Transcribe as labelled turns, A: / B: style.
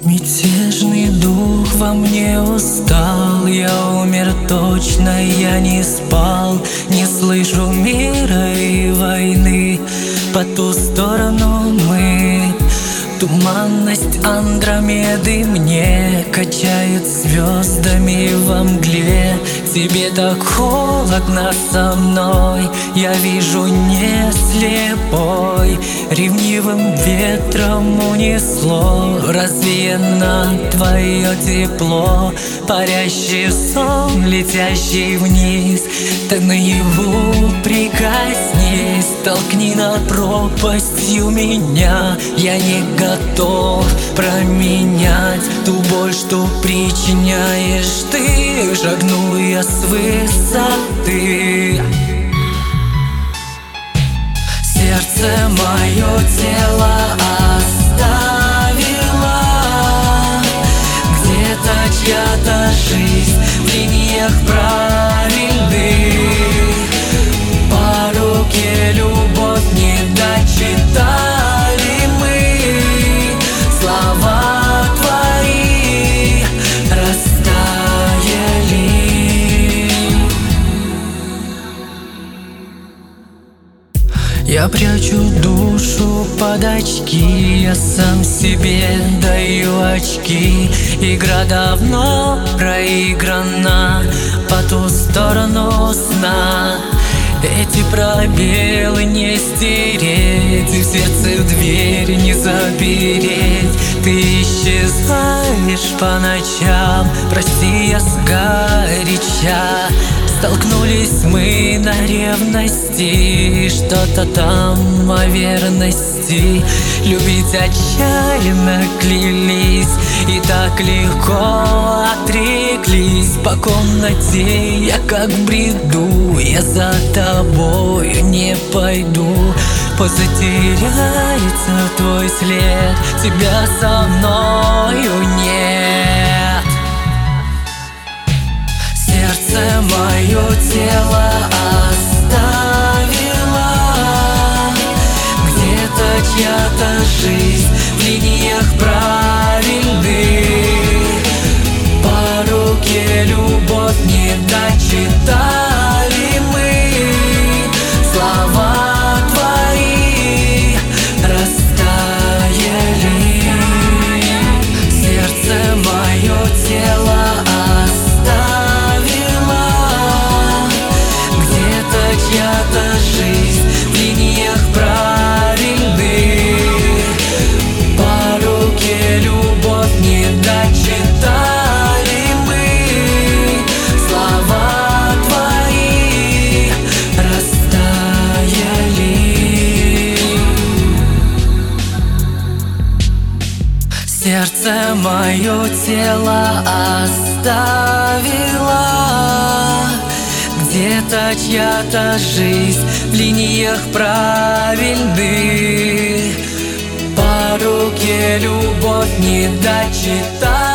A: Мятежный дух во мне устал, я умер точно, я не спал. Не слышу мира и войны, по ту сторону мы. Туманность Андромеды мне качает звездами во мгле. Тебе так холодно со мной, я вижу не слепой. Ревнивым ветром унесло, развеяно твое тепло. Парящий сон, летящий вниз, ты наяву прикоснись. Толкни на пропастью меня, я не готов променять ту боль, что причиняешь ты. Шагну я с высоты. Сердце мое тело оставило, где-то чья-то жизнь в линиях правильных. По руке любовь не дочитали мы, слова твои растаяли. Я прячу душу под очки, я сам себе даю очки. Игра давно проиграна, по ту сторону сна. Эти пробелы не стереть, и в сердце дверь не запереть. Ты исчезаешь по ночам, прости, я сгоряча. Столкнулись мы на ревности, что-то там о верности. Любить отчаянно клялись, и так легко отреклись. По комнате я как в бреду, я за тобою не пойду. Позатеряется твой след, тебя со мною нет. Сердце мое тело оставило, где-то чья-то жизнь в линиях правильных. По руке любовь не дочитали мы, слова твои растаяли. Сердце мое тело оставило, где-то чья-то жизнь в линиях правильных. По руке любовь не дочитали мы, слова твои растаяли. Сердце мое тело оставило, где-то чья-то жизнь в линиях правильных. По руке любовь не дочитали.